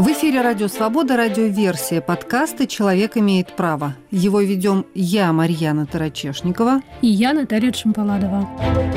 В эфире «Радио Свобода», радиоверсия подкаста «Человек имеет право». Его ведем я, Марьяна Тарачешникова. И я, Наталья Шампаладова.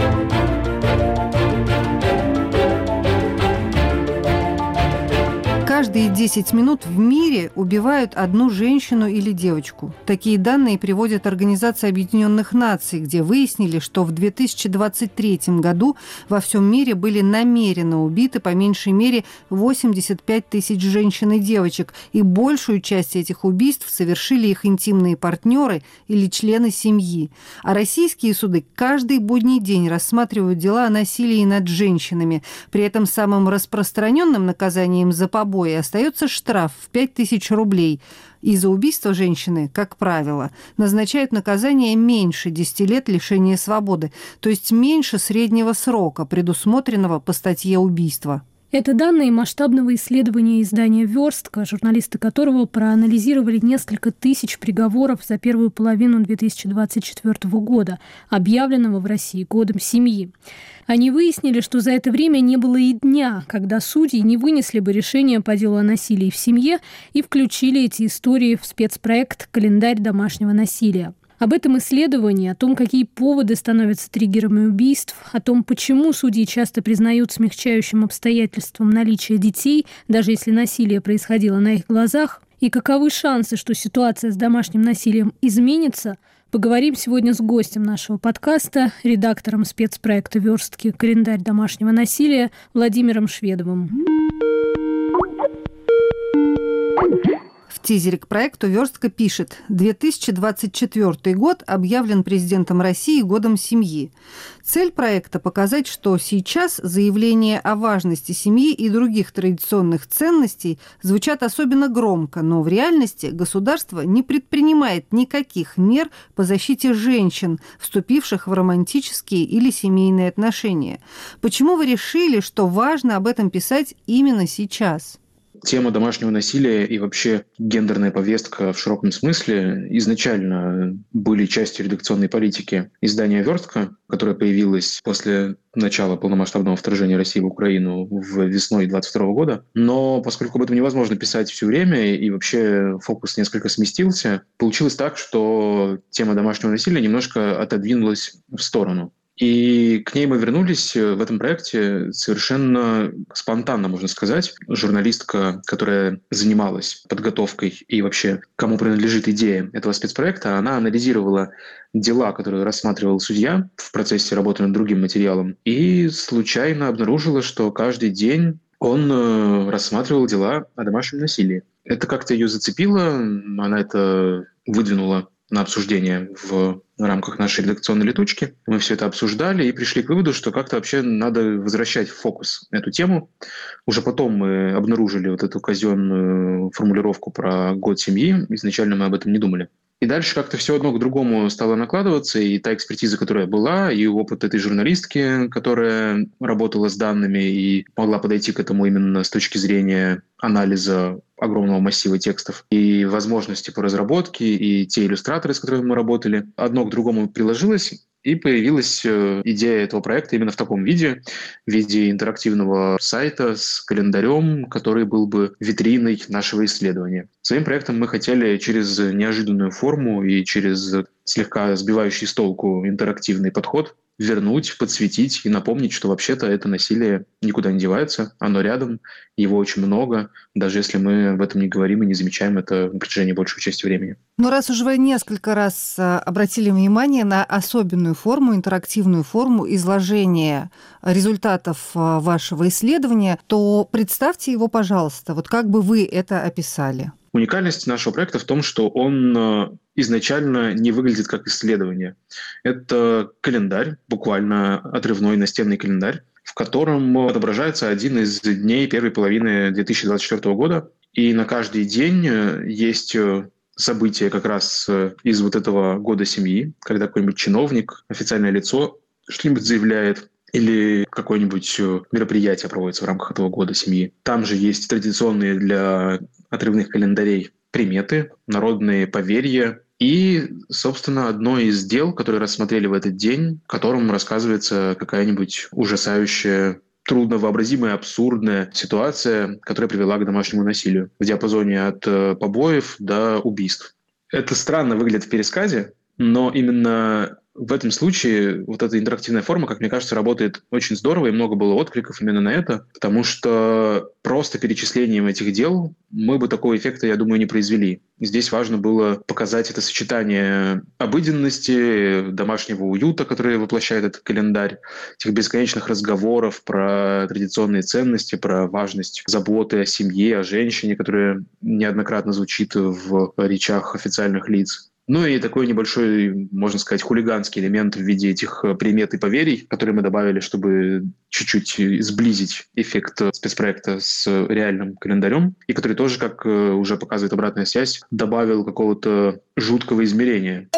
Каждые 10 минут в мире убивают одну женщину или девочку. Такие данные приводит Организация Объединенных Наций, где выяснили, что в 2023 году во всем мире были намеренно убиты по меньшей мере 85 тысяч женщин и девочек, и большую часть этих убийств совершили их интимные партнеры или члены семьи. А российские суды каждый будний день рассматривают дела о насилии над женщинами. При этом самым распространенным наказанием за побои остается штраф в 5000 рублей. И за убийство женщины, как правило, назначают наказание меньше 10 лет лишения свободы, то есть меньше среднего срока, предусмотренного по статье убийства. Это данные масштабного исследования издания «Верстка», журналисты которого проанализировали несколько тысяч приговоров за первую половину 2024 года, объявленного в России годом семьи. Они выяснили, что за это время не было и дня, когда судьи не вынесли бы решение по делу о насилии в семье и включили эти истории в спецпроект «Календарь домашнего насилия». Об этом исследовании, о том, какие поводы становятся триггерами убийств, о том, почему судьи часто признают смягчающим обстоятельством наличие детей, даже если насилие происходило на их глазах, и каковы шансы, что ситуация с домашним насилием изменится, поговорим сегодня с гостем нашего подкаста, редактором спецпроекта «Верстки. Календарь домашнего насилия» Владимиром Шведовым. В тизере к проекту «Верстка» пишет: 2024 год объявлен президентом России годом семьи. Цель проекта – показать, что сейчас заявления о важности семьи и других традиционных ценностей звучат особенно громко, но в реальности государство не предпринимает никаких мер по защите женщин, вступивших в романтические или семейные отношения. Почему вы решили, что важно об этом писать именно сейчас? Тема домашнего насилия и вообще гендерная повестка в широком смысле изначально были частью редакционной политики издания «Верстка», которое появилось после начала полномасштабного вторжения России в Украину весной 2022 года. Но поскольку об этом невозможно писать все время и вообще фокус несколько сместился, получилось так, что тема домашнего насилия немножко отодвинулась в сторону. И к ней мы вернулись в этом проекте совершенно спонтанно, можно сказать. Журналистка, которая занималась подготовкой и вообще кому принадлежит идея этого спецпроекта, она анализировала дела, которые рассматривал судья в процессе работы над другим материалом, и случайно обнаружила, что каждый день он рассматривал дела о домашнем насилии. Это как-то ее зацепило, она это выдвинула на обсуждение в рамках нашей редакционной летучки. Мы все это обсуждали и пришли к выводу, что как-то вообще надо возвращать в фокус эту тему. Уже потом мы обнаружили вот эту казенную формулировку про год семьи. Изначально мы об этом не думали. И дальше как-то все одно к другому стало накладываться, и та экспертиза, которая была, и опыт этой журналистки, которая работала с данными и могла подойти к этому именно с точки зрения анализа огромного массива текстов, и возможности по разработке, и те иллюстраторы, с которыми мы работали, одно к другому приложилось, и появилась идея этого проекта именно в таком виде, в виде интерактивного сайта с календарем, который был бы витриной нашего исследования. Своим проектом мы хотели через неожиданную форму и через слегка сбивающий с толку интерактивный подход вернуть, подсветить и напомнить, что вообще-то это насилие никуда не девается, оно рядом, его очень много, даже если мы об этом не говорим и не замечаем это на протяжении большей части времени. Но раз уже вы несколько раз обратили внимание на особенную форму, интерактивную форму изложения результатов вашего исследования, то представьте его, пожалуйста, вот как бы вы это описали. Уникальность нашего проекта в том, что он изначально не выглядит как исследование. Это календарь, буквально отрывной настенный календарь, в котором отображается один из дней первой половины 2024 года. И на каждый день есть события как раз из вот этого года семьи, когда какой-нибудь чиновник, официальное лицо что-нибудь заявляет, или какое-нибудь мероприятие проводится в рамках этого года семьи. Там же есть традиционные для отрывных календарей приметы, народные поверья и, собственно, одно из дел, которые рассмотрели в этот день, в котором рассказывается какая-нибудь ужасающая трудновообразимая, абсурдная ситуация, которая привела к домашнему насилию в диапазоне от побоев до убийств. Это странно выглядит в пересказе, но именно в этом случае вот эта интерактивная форма, как мне кажется, работает очень здорово, и много было откликов именно на это, потому что просто перечислением этих дел мы бы такого эффекта, я думаю, не произвели. Здесь важно было показать это сочетание обыденности, домашнего уюта, который воплощает этот календарь, этих бесконечных разговоров про традиционные ценности, про важность заботы о семье, о женщине, которая неоднократно звучит в речах официальных лиц. Ну и такой небольшой, можно сказать, хулиганский элемент в виде этих примет и поверий, которые мы добавили, чтобы чуть-чуть сблизить эффект спецпроекта с реальным календарем, и который тоже, как уже показывает обратная связь, добавил какого-то жуткого измерения.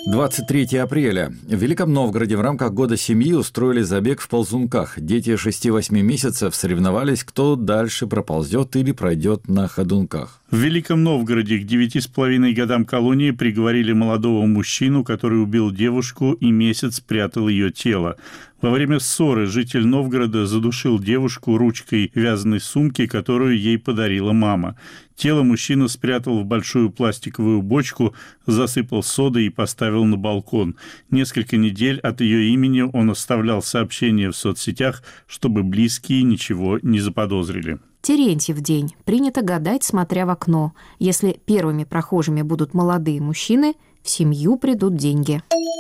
23 апреля. В Великом Новгороде в рамках Года семьи устроили забег в ползунках. Дети 6-8 месяцев соревновались, кто дальше проползет или пройдет на ходунках. В Великом Новгороде к 9,5 годам колонии приговорили молодого мужчину, который убил девушку и месяц прятал ее тело. Во время ссоры житель Новгорода задушил девушку ручкой вязаной сумки, которую ей подарила мама. Тело мужчина спрятал в большую пластиковую бочку, засыпал содой и поставил на балкон. Несколько недель от ее имени он оставлял сообщения в соцсетях, чтобы близкие ничего не заподозрили. Терентьев день. Принято гадать, смотря в окно. Если первыми прохожими будут молодые мужчины, в семью придут деньги.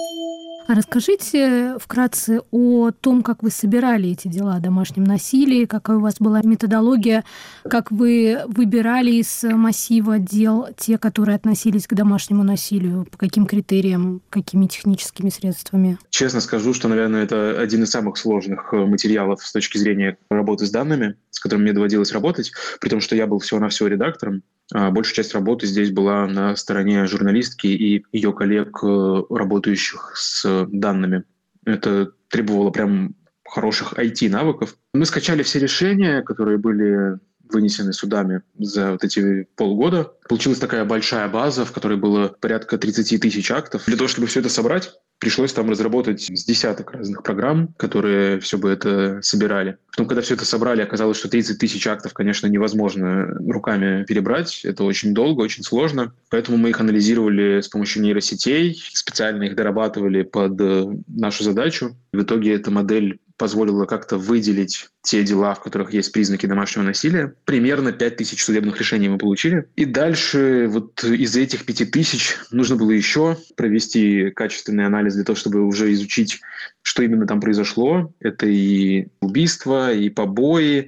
А расскажите вкратце о том, как вы собирали эти дела о домашнем насилии, какая у вас была методология, как вы выбирали из массива дел те, которые относились к домашнему насилию, по каким критериям, какими техническими средствами? Честно скажу, что, наверное, это один из самых сложных материалов с точки зрения работы с данными, с которыми мне доводилось работать, при том, что я был всего-навсего редактором. Большая часть работы здесь была на стороне журналистки и ее коллег, работающих с данными. Это требовало прям хороших IT-навыков. Мы скачали все решения, которые были вынесены судами за вот эти полгода. Получилась такая большая база, в которой было порядка 30 тысяч актов. Для того, чтобы все это собрать, пришлось там разработать с десяток разных программ, которые все бы это собирали. Потом, когда все это собрали, оказалось, что 30 тысяч актов, конечно, невозможно руками перебрать. Это очень долго, очень сложно. Поэтому мы их анализировали с помощью нейросетей, специально их дорабатывали под нашу задачу. В итоге эта модель позволила как-то выделить те дела, в которых есть признаки домашнего насилия. Примерно 5000 судебных решений мы получили. И дальше вот из этих 5000 нужно было еще провести качественный анализ для того, чтобы уже изучить, что именно там произошло. Это и убийства, и побои,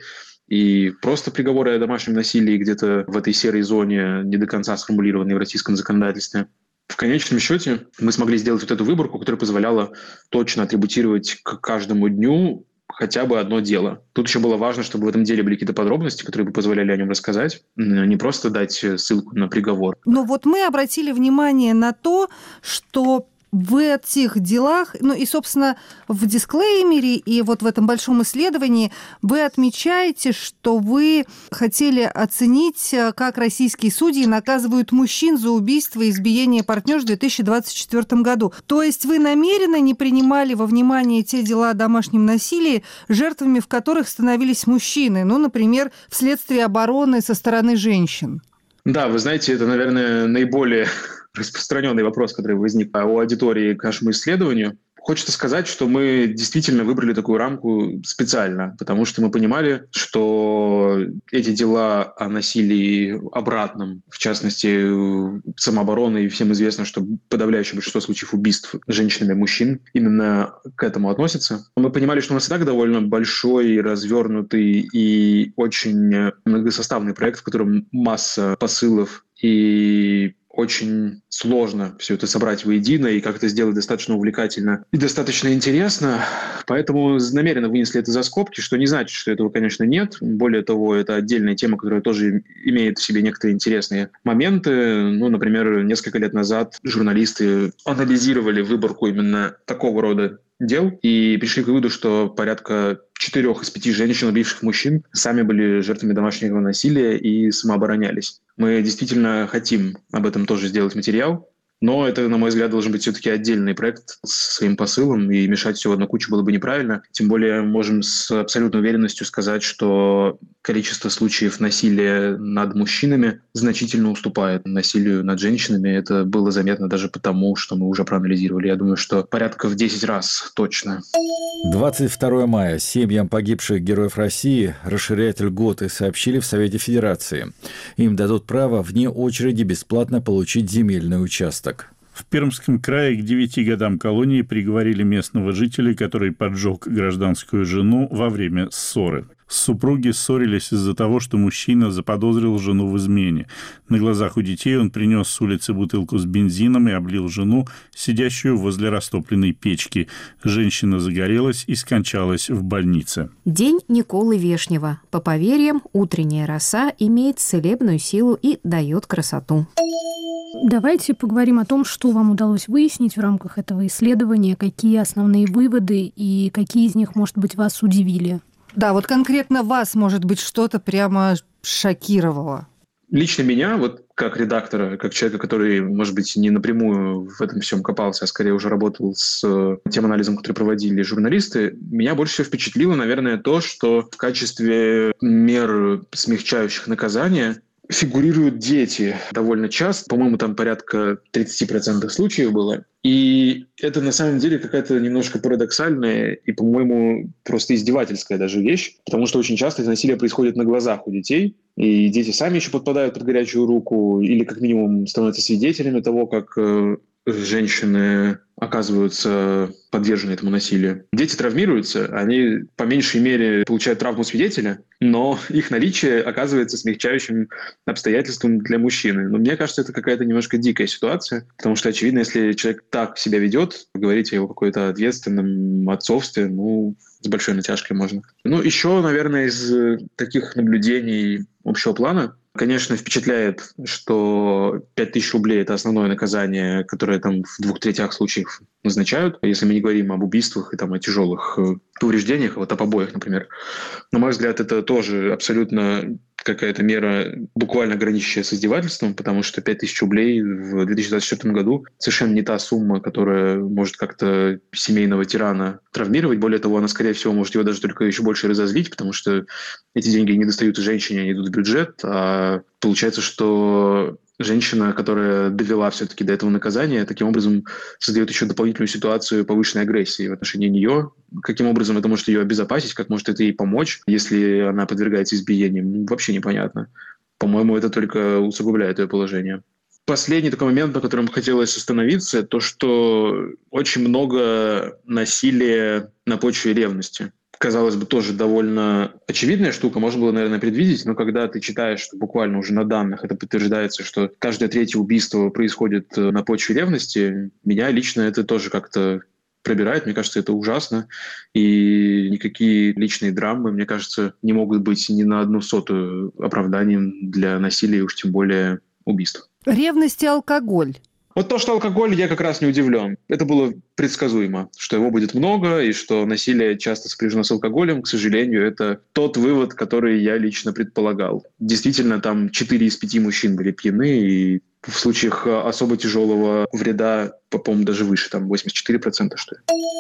и просто приговоры о домашнем насилии где-то в этой серой зоне, не до конца сформулированной в российском законодательстве. В конечном счете мы смогли сделать вот эту выборку, которая позволяла точно атрибутировать к каждому дню хотя бы одно дело. Тут еще было важно, чтобы в этом деле были какие-то подробности, которые бы позволяли о нем рассказать, не просто дать ссылку на приговор. Но вот мы обратили внимание на то, что в этих делах, ну и, собственно, в дисклеймере и вот в этом большом исследовании вы отмечаете, что вы хотели оценить, как российские судьи наказывают мужчин за убийство и избиение партнёрш в 2024 году. То есть вы намеренно не принимали во внимание те дела о домашнем насилии, жертвами в которых становились мужчины, ну, например, вследствие обороны со стороны женщин? Да, вы знаете, это, наверное, наиболее распространенный вопрос, который возник у аудитории к нашему исследованию. Хочется сказать, что мы действительно выбрали такую рамку специально, потому что мы понимали, что эти дела о насилии обратном, в частности, самообороны, и всем известно, что подавляющее большинство случаев убийств женщинами и мужчин именно к этому относятся. Мы понимали, что у нас и так довольно большой, развернутый и очень многосоставный проект, в котором масса посылов, и очень сложно все это собрать воедино и как-то сделать достаточно увлекательно и достаточно интересно. Поэтому намеренно вынесли это за скобки, что не значит, что этого, конечно, нет. Более того, это отдельная тема, которая тоже имеет в себе некоторые интересные моменты. Ну, например, несколько лет назад журналисты анализировали выборку именно такого рода дел и пришли к выводу, что порядка 4 из 5 женщин, убивших мужчин, сами были жертвами домашнего насилия и самооборонялись. Мы действительно хотим об этом тоже сделать материал. Но это, на мой взгляд, должен быть все-таки отдельный проект с своим посылом, и мешать все в одну кучу было бы неправильно. Тем более можем с абсолютной уверенностью сказать, что количество случаев насилия над мужчинами значительно уступает насилию над женщинами. Это было заметно даже потому, что мы уже проанализировали. Я думаю, что порядка в 10 раз точно. 22 мая семьям погибших героев России расширяют льготы, сообщили в Совете Федерации. Им дадут право вне очереди бесплатно получить земельный участок. В Пермском крае к 9 годам колонии приговорили местного жителя, который поджег гражданскую жену во время ссоры. Супруги ссорились из-за того, что мужчина заподозрил жену в измене. На глазах у детей он принес с улицы бутылку с бензином и облил жену, сидящую возле растопленной печки. Женщина загорелась и скончалась в больнице. День Николы Вешнего. По поверьям, утренняя роса имеет целебную силу и дает красоту. Давайте поговорим о том, что вам удалось выяснить в рамках этого исследования, какие основные выводы и какие из них, может быть, вас удивили. Да, вот конкретно вас, может быть, что-то прямо шокировало. Лично меня, вот как редактора, как человека, который, может быть, не напрямую в этом всем копался, а скорее уже работал с тем анализом, который проводили журналисты, меня больше всего впечатлило, наверное, то, что в качестве мер, смягчающих наказания, фигурируют дети довольно часто. По-моему, там порядка 30% случаев было. И это на самом деле какая-то немножко парадоксальная и, по-моему, просто издевательская даже вещь, потому что очень часто это насилие происходит на глазах у детей, и дети сами еще подпадают под горячую руку или как минимум становятся свидетелями того, как женщины оказываются подвержены этому насилию. Дети травмируются, они по меньшей мере получают травму свидетеля, но их наличие оказывается смягчающим обстоятельством для мужчины. Но мне кажется, это какая-то немножко дикая ситуация, потому что, очевидно, если человек так себя ведет, говорить о его какой-то ответственном отцовстве, с большой натяжкой можно. Еще, наверное, из таких наблюдений общего плана, конечно, впечатляет, что 5000 рублей – это основное наказание, которое там в 2/3 случаев назначают, если мы не говорим об убийствах и о тяжелых повреждениях, об побоях, например. На мой взгляд, это тоже абсолютно какая-то мера, буквально граничащая с издевательством, потому что 5000 рублей в 2024 году совершенно не та сумма, которая может как-то семейного тирана травмировать. Более того, она, скорее всего, может его даже только еще больше разозлить, потому что эти деньги не достают женщине, они идут в бюджет, а получается, что женщина, которая довела все-таки до этого наказания, таким образом создает еще дополнительную ситуацию повышенной агрессии в отношении нее. Каким образом это может ее обезопасить, как может это ей помочь, если она подвергается избиениям, вообще непонятно. По-моему, это только усугубляет ее положение. Последний такой момент, на котором хотелось остановиться, то, что очень много насилия на почве ревности. Казалось бы, тоже довольно очевидная штука, можно было, наверное, предвидеть, но когда ты читаешь, что буквально уже на данных это подтверждается, что каждое 3-е убийство происходит на почве ревности, меня лично это тоже как-то пробирает. Мне кажется, это ужасно. И никакие личные драмы, мне кажется, не могут быть ни на 1/100 оправданием для насилия, уж тем более убийств. Ревность и алкоголь. Вот то, что алкоголь, я как раз не удивлен. Это было предсказуемо, что его будет много, и что насилие часто сопряжено с алкоголем. К сожалению, это тот вывод, который я лично предполагал. Действительно, там 4 из 5 мужчин были пьяны, и в случаях особо тяжелого вреда, по-моему, даже выше, там 84%, что ли.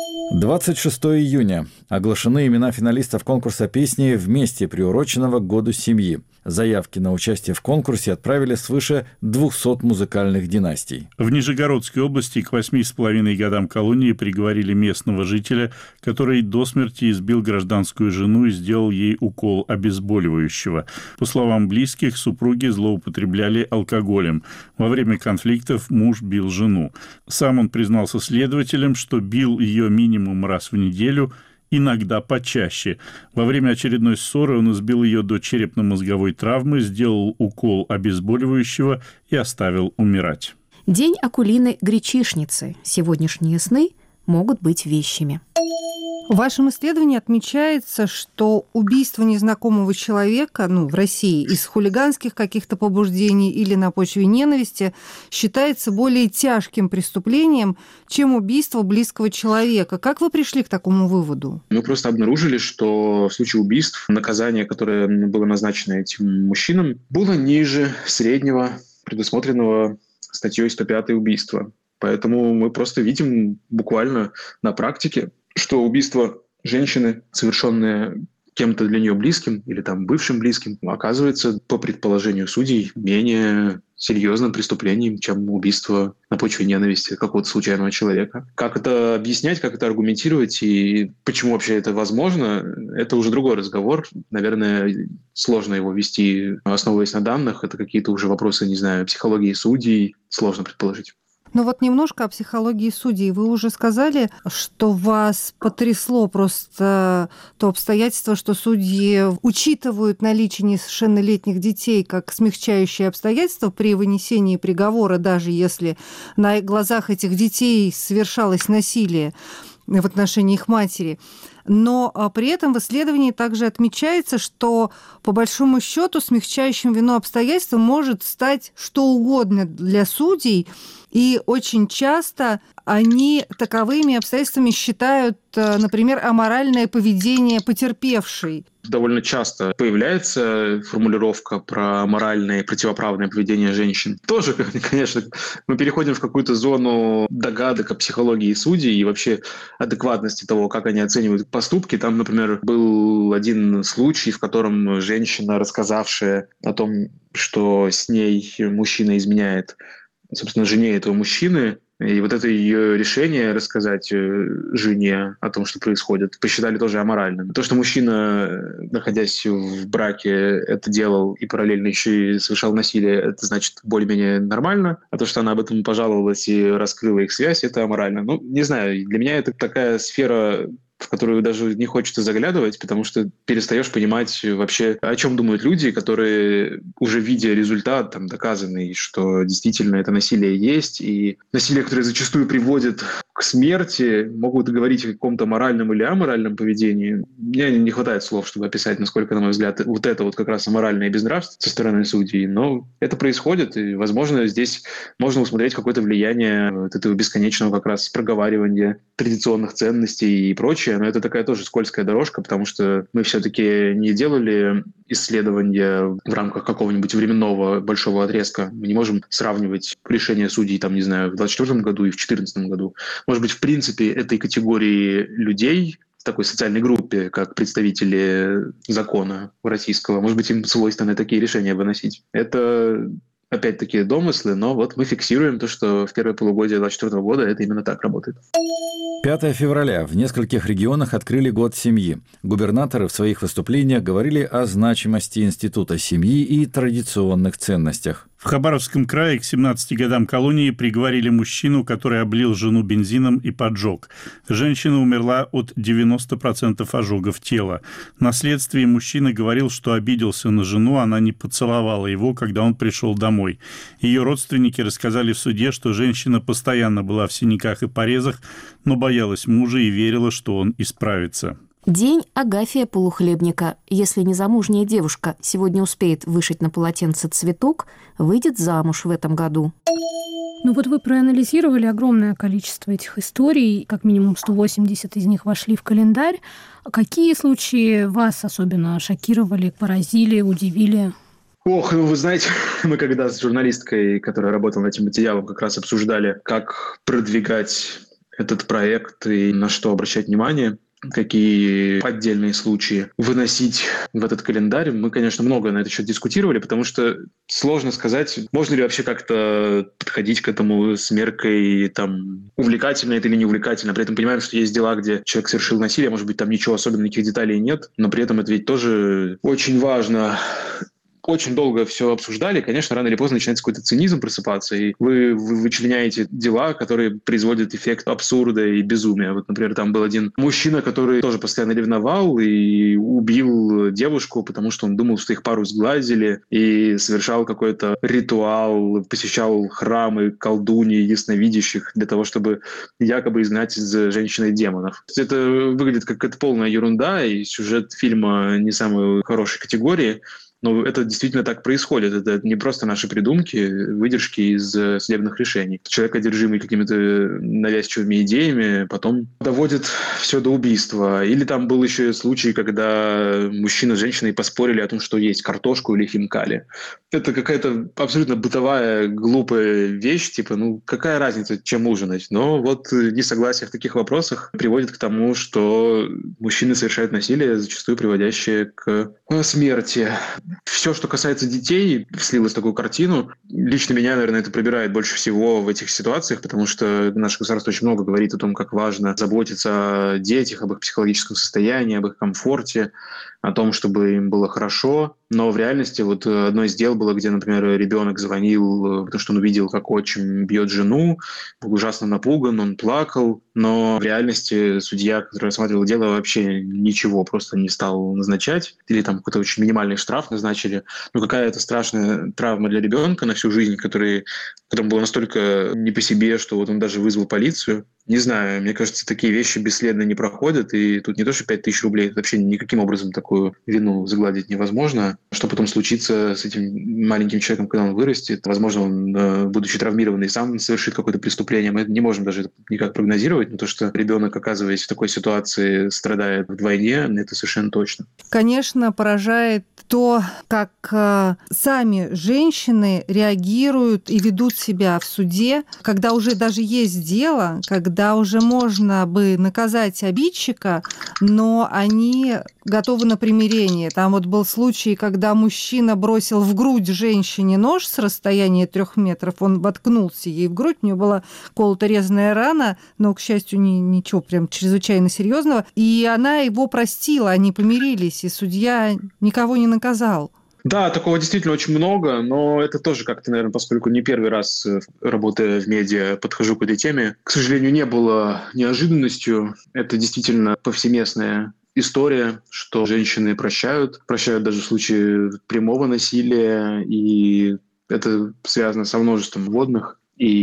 26 июня. Оглашены имена финалистов конкурса песни «Вместе», приуроченного к Году семьи. Заявки на участие в конкурсе отправили свыше 200 музыкальных династий. В Нижегородской области к 8,5 годам колонии приговорили местного жителя, который до смерти избил гражданскую жену и сделал ей укол обезболивающего. По словам близких, супруги злоупотребляли алкоголем. Во время конфликтов муж бил жену. Сам он признался следователям, что бил ее минимум раз в неделю, иногда почаще. Во время очередной ссоры он избил ее до черепно-мозговой травмы, сделал укол обезболивающего и оставил умирать. День Акулины-гречишницы. Сегодняшние сны могут быть вещими. В вашем исследовании отмечается, что убийство незнакомого человека, в России, из хулиганских каких-то побуждений или на почве ненависти считается более тяжким преступлением, чем убийство близкого человека. Как вы пришли к такому выводу? Мы просто обнаружили, что в случае убийств наказание, которое было назначено этим мужчинам, было ниже среднего, предусмотренного статьей 105 убийства. Поэтому мы просто видим буквально на практике, что убийство женщины, совершенное кем-то для нее близким или там бывшим близким, оказывается, по предположению судей, менее серьезным преступлением, чем убийство на почве ненависти какого-то случайного человека. Как это объяснять, как это аргументировать и почему вообще это возможно, это уже другой разговор. Наверное, сложно его вести, основываясь на данных. Это какие-то уже вопросы, не знаю, психологии судей. Сложно предположить. Ну вот немножко о психологии судей. Вы уже сказали, что вас потрясло просто то обстоятельство, что судьи учитывают наличие несовершеннолетних детей как смягчающее обстоятельство при вынесении приговора, даже если на глазах этих детей совершалось насилие в отношении их матери. Но при этом в исследовании также отмечается, что по большому счету смягчающим вину обстоятельством может стать что угодно для судей, и очень часто они таковыми обстоятельствами считают, например, аморальное поведение потерпевшей. Довольно часто появляется формулировка про моральное и противоправное поведение женщин. Тоже, конечно, мы переходим в какую-то зону догадок о психологии судей и вообще адекватности того, как они оценивают поступки. Там, например, был один случай, в котором женщина, рассказавшая о том, что с ней мужчина изменяет, собственно, жене этого мужчины, и вот это ее решение рассказать жене о том, что происходит, посчитали тоже аморальным. То, что мужчина, находясь в браке, это делал и параллельно еще и совершал насилие, это значит более-менее нормально. А то, что она об этом пожаловалась и раскрыла их связь, это аморально. Ну, не знаю, для меня это такая сфера, в которую даже не хочется заглядывать, потому что перестаешь понимать вообще, о чем думают люди, которые, уже видя результат, там, доказанный, что действительно это насилие есть, и насилие, которое зачастую приводит к смерти, могут говорить о каком-то моральном или аморальном поведении. Мне не хватает слов, чтобы описать, насколько, на мой взгляд, вот это вот как раз аморальное безнравство со стороны судей. Но это происходит, и, возможно, здесь можно усмотреть какое-то влияние вот этого бесконечного как раз проговаривания традиционных ценностей и прочее. Но это такая тоже скользкая дорожка, потому что мы все-таки не делали исследования в рамках какого-нибудь временного большого отрезка. Мы не можем сравнивать решения судей, там, не знаю, в 2024 году и в 2014 году. Может быть, в принципе, этой категории людей, в такой социальной группе, как представители закона российского, может быть, им свойственно такие решения выносить. Это опять-таки домыслы, но вот мы фиксируем то, что в первое полугодие 2024 года это именно так работает. 5 февраля. В нескольких регионах открыли год семьи. Губернаторы в своих выступлениях говорили о значимости института семьи и традиционных ценностях. В Хабаровском крае к 17 годам колонии приговорили мужчину, который облил жену бензином и поджег. Женщина умерла от 90% ожогов тела. На следствии мужчина говорил, что обиделся на жену, она не поцеловала его, когда он пришел домой. Ее родственники рассказали в суде, что женщина постоянно была в синяках и порезах, но боялась мужа и верила, что он исправится. День Агафия Полухлебника. Если незамужняя девушка сегодня успеет вышить на полотенце цветок, выйдет замуж в этом году. Ну вот вы проанализировали огромное количество этих историй, как минимум 180 из них вошли в календарь. Какие случаи вас особенно шокировали, поразили, удивили? Ох, ну вы знаете, мы когда с журналисткой, которая работала над этим материалом, как раз обсуждали, как продвигать этот проект и на что обращать внимание, какие отдельные случаи выносить в этот календарь. Мы, конечно, много на этот счет дискутировали, потому что сложно сказать, можно ли вообще как-то подходить к этому с меркой, там, увлекательно это или не увлекательно. При этом понимаем, что есть дела, где человек совершил насилие, может быть, там ничего особенного, никаких деталей нет, но при этом это ведь тоже очень важно. Очень долго все обсуждали, конечно, рано или поздно начинается какой-то цинизм просыпаться, и вы вычленяете дела, которые производят эффект абсурда и безумия. Вот, например, там был один мужчина, который тоже постоянно ревновал и убил девушку, потому что он думал, что их пару сглазили, и совершал какой-то ритуал, посещал храмы колдуньи, ясновидящих для того, чтобы якобы изгнать из женщины демонов. Это выглядит как какая-то полная ерунда, и сюжет фильма не самой хорошей категории. Но это действительно так происходит. Это не просто наши придумки, выдержки из судебных решений. Человек, одержимый какими-то навязчивыми идеями, потом доводит все до убийства. Или там был еще случай, когда мужчина с женщиной поспорили о том, что есть картошку или хинкали. Это какая-то абсолютно бытовая, глупая вещь, типа, какая разница, чем ужинать? Но вот несогласие в таких вопросах приводит к тому, что мужчины совершают насилие, зачастую приводящее к смерти. Все, что касается детей, слилось в такую картину. Лично меня, наверное, это пробирает больше всего в этих ситуациях, потому что наше государство очень много говорит о том, как важно заботиться о детях, об их психологическом состоянии, об их комфорте, о том, чтобы им было хорошо. Но в реальности вот одно из дел было, где, например, ребенок звонил, потому что он увидел, как отчим бьет жену, был ужасно напуган, он плакал. Но в реальности судья, который рассматривал дело, вообще ничего просто не стал назначать. Или там какой-то очень минимальный штраф назначили. Какая-то страшная травма для ребенка на всю жизнь, которому было настолько не по себе, что вот он даже вызвал полицию. Не знаю, мне кажется, такие вещи бесследно не проходят, и тут не то, что 5000 рублей, вообще никаким образом такую вину загладить невозможно. Что потом случится с этим маленьким человеком, когда он вырастет? Возможно, он, будучи травмированный, сам совершит какое-то преступление. Мы не можем даже никак прогнозировать, но то, что ребенок, оказываясь в такой ситуации, страдает вдвойне, это совершенно точно. Конечно, поражает то, как сами женщины реагируют и ведут себя в суде, когда уже даже есть дело, когда уже можно бы наказать обидчика, но они готовы на примирение. Там вот был случай, когда мужчина бросил в грудь женщине нож с расстояния 3 метров, он воткнулся ей в грудь, у нее была колото-резаная рана, но, к счастью, ничего прям чрезвычайно серьезного, и она его простила, они помирились, и судья никого не наказал. Да, такого действительно очень много, но это тоже как-то, наверное, поскольку не первый раз, работая в медиа, подхожу к этой теме, к сожалению, не было неожиданностью. Это действительно повсеместная история, что женщины прощают даже в случае прямого насилия, и это связано со множеством вводных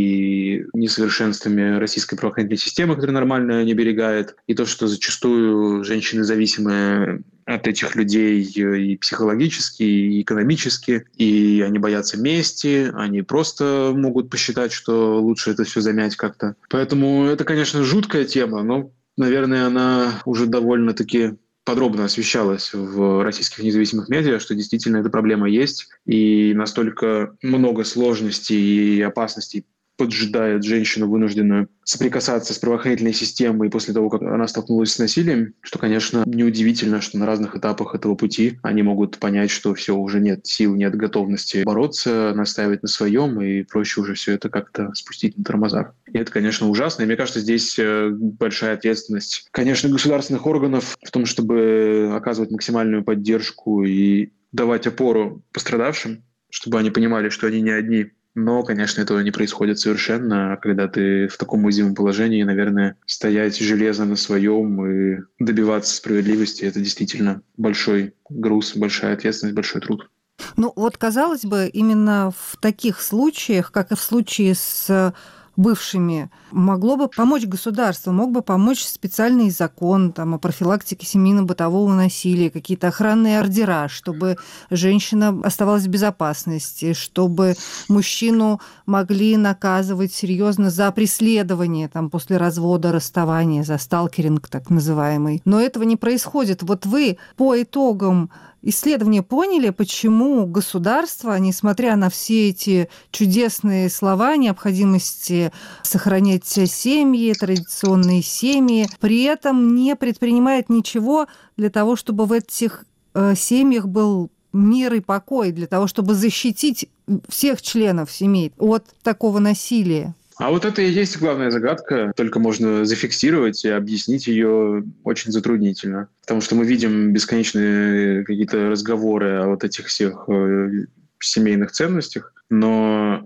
и несовершенствами российской правоохранительной системы, которая нормально не берегает, и то, что зачастую женщины зависимые от этих людей и психологически, и экономически, и они боятся мести, они просто могут посчитать, что лучше это все замять как-то. Поэтому это, конечно, жуткая тема, но, наверное, она уже довольно-таки подробно освещалась в российских независимых медиа, что действительно эта проблема есть, и настолько много сложностей и опасностей поджидает женщину, вынужденную соприкасаться с правоохранительной системой после того, как она столкнулась с насилием, что, конечно, неудивительно, что на разных этапах этого пути они могут понять, что все, уже нет сил, нет готовности бороться, настаивать на своем, и проще уже все это как-то спустить на тормозах. И это, конечно, ужасно. И мне кажется, здесь большая ответственность, конечно, государственных органов в том, чтобы оказывать максимальную поддержку и давать опору пострадавшим, чтобы они понимали, что они не одни. Но, конечно, этого не происходит совершенно. Когда ты в таком уязвимом положении, наверное, стоять железно на своем и добиваться справедливости — это действительно большой груз, большая ответственность, большой труд. Вот, казалось бы, именно в таких случаях, как и в случае с бывшими, могло бы помочь государство, мог бы помочь специальный закон о профилактике семейно-бытового насилия, какие-то охранные ордера, чтобы женщина оставалась в безопасности, чтобы мужчину могли наказывать серьезно за преследование после развода, расставания, за сталкеринг так называемый. Но этого не происходит. Вот вы по итогам исследования поняли, почему государство, несмотря на все эти чудесные слова о необходимости сохранять семьи, традиционные семьи, при этом не предпринимает ничего для того, чтобы в этих семьях был мир и покой, для того, чтобы защитить всех членов семей от такого насилия? А вот это и есть главная загадка, только можно зафиксировать, и объяснить ее очень затруднительно. Потому что мы видим бесконечные какие-то разговоры о вот этих всех семейных ценностях, но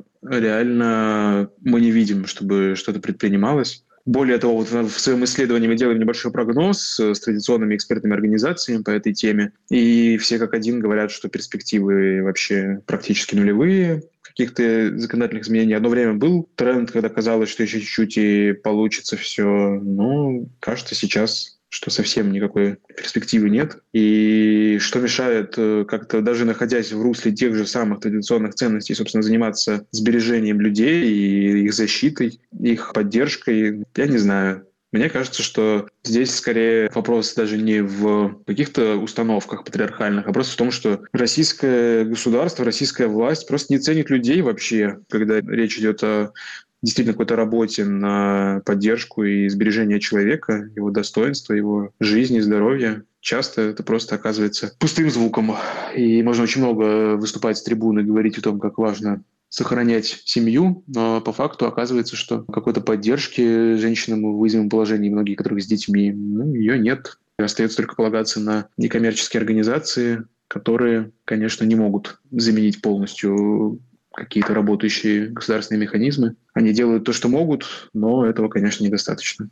реально мы не видим, чтобы что-то предпринималось. Более того, вот в своем исследовании мы делаем небольшой прогноз с традиционными экспертными организациями по этой теме, и все как один говорят, что перспективы вообще практически нулевые. Каких-то законодательных изменений. Одно время был тренд, когда казалось, что еще чуть-чуть и получится все. Но, кажется, сейчас что совсем никакой перспективы нет. И что мешает как-то, даже находясь в русле тех же самых традиционных ценностей, собственно, заниматься сбережением людей и их защитой, их поддержкой, я не знаю. Мне кажется, что здесь скорее вопрос даже не в каких-то установках патриархальных, а просто в том, что российское государство, российская власть просто не ценит людей вообще, когда речь идет о действительно какой-то работе на поддержку и сбережение человека, его достоинства, его жизни, здоровья. Часто это просто оказывается пустым звуком. И можно очень много выступать с трибуны, говорить о том, как важно сохранять семью, но по факту оказывается, что какой-то поддержки женщинам в уязвимом положении, многие которых с детьми, ее нет. Остается только полагаться на некоммерческие организации, которые, конечно, не могут заменить полностью какие-то работающие государственные механизмы. Они делают то, что могут, но этого, конечно, недостаточно.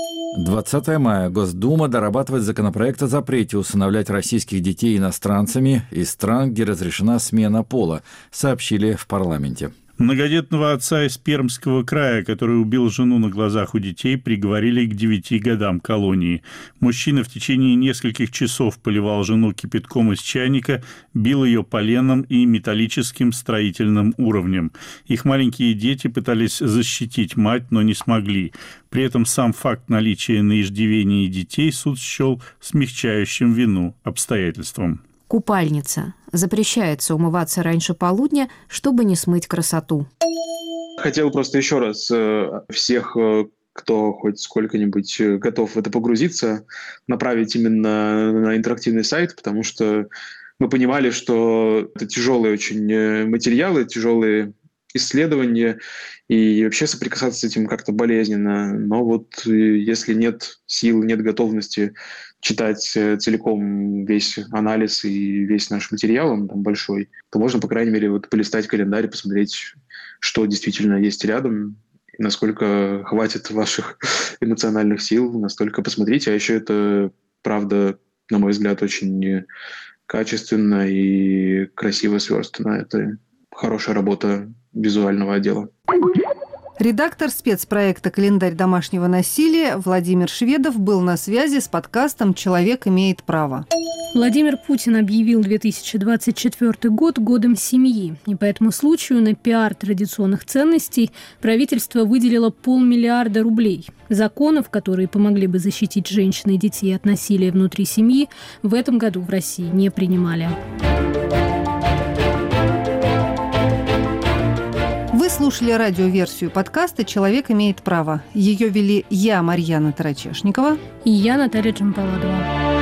20 мая Госдума дорабатывает законопроект о запрете усыновлять российских детей иностранцами из стран, где разрешена смена пола, сообщили в парламенте. Многодетного отца из Пермского края, который убил жену на глазах у детей, приговорили к 9 годам колонии. Мужчина в течение нескольких часов поливал жену кипятком из чайника, бил ее поленом и металлическим строительным уровнем. Их маленькие дети пытались защитить мать, но не смогли. При этом сам факт наличия на иждивении детей суд счел смягчающим вину обстоятельством. Купальница. Запрещается умываться раньше полудня, чтобы не смыть красоту. Хотел просто еще раз всех, кто хоть сколько-нибудь готов в это погрузиться, направить именно на интерактивный сайт, потому что мы понимали, что это тяжелые очень материалы, тяжелые исследования, и вообще соприкасаться с этим как-то болезненно. Но вот если нет сил, нет готовности читать целиком весь анализ и весь наш материал, он там большой, то можно, по крайней мере, вот полистать календарь, посмотреть, что действительно есть рядом, и насколько хватит ваших эмоциональных сил, настолько посмотрите. А еще это, правда, на мой взгляд, очень качественно и красиво сверстано. Это хорошая работа визуального отдела. Редактор спецпроекта «Календарь домашнего насилия» Владимир Шведов был на связи с подкастом «Человек имеет право». Владимир Путин объявил 2024 год годом семьи. И по этому случаю на пиар традиционных ценностей правительство выделило 500 миллиарда рублей. Законов, которые помогли бы защитить женщин и детей от насилия внутри семьи, в этом году в России не принимали. Вы слушали радиоверсию подкаста «Человек имеет право». Ее вели я, Марьяна Тарачешникова. И я, Наталья Джампаладова.